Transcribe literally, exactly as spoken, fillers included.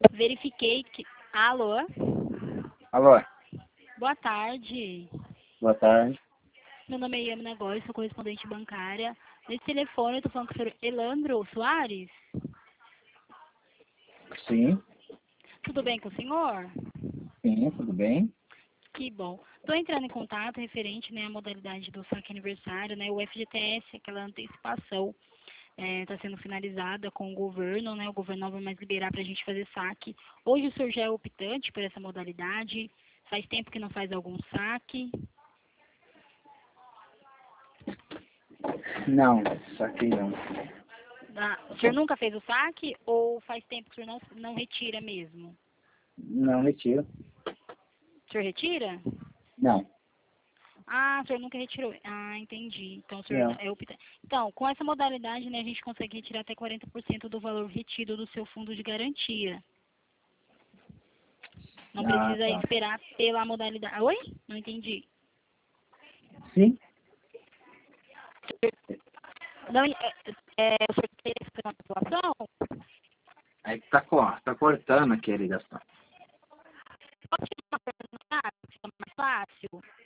Verifiquei que... Alô? Alô, Boa tarde. boa tarde. Meu nome é Yami Negócio, sou correspondente bancária. Nesse telefone eu tô falando com o senhor Elandro Soares. Sim, Tudo bem com o senhor? sim, tudo bem? Que bom. Estou entrando em contato referente, né, à modalidade do saque aniversário, né, o F G T S, aquela antecipação, está sendo finalizada com o governo, né, o governo não vai mais liberar para a gente fazer saque. Hoje o senhor já é optante por essa modalidade? Faz tempo que não faz algum saque? Não, saquei não. Ah, o senhor nunca fez o saque ou faz tempo que o senhor não, não retira mesmo? Não retiro. O senhor retira? Não, Ah, o senhor nunca retirou. Ah, entendi. Então, o senhor não. é opta... Então, com essa modalidade, né, a gente consegue retirar até quarenta por cento do valor retido do seu fundo de garantia. Não Ah, precisa tá. esperar pela modalidade. Oi? Não entendi. Sim? Não, é, é, o senhor tem essa população? Aí tá, co- tá cortando aqui a ligação. Pode tirar uma pergunta, fica mais fácil.